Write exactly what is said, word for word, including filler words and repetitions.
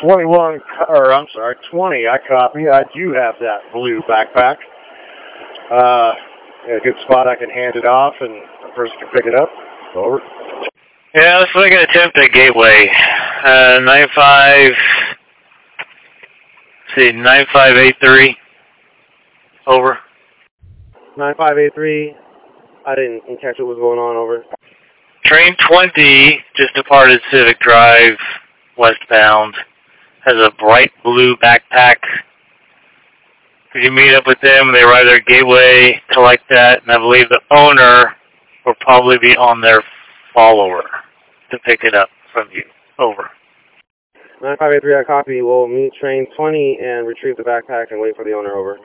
twenty-one, or I'm sorry, twenty, I copy. I do have that blue backpack. Uh, a good spot I can hand it off and a person can pick it up. Over. Yeah, let's make an attempt at Gateway. Uh, nine five, see, nine five eight three. Over. nine five eight three. I didn't catch what was going on. Over. Train twenty just departed Civic Drive, westbound. Has a bright blue backpack. Could you meet up with them? They arrive at Gateway, collect that, and I believe the owner will probably be on their follower to pick it up from you. Over. nine five eight three, I copy. We'll meet train twenty and retrieve the backpack and wait for the owner. Over.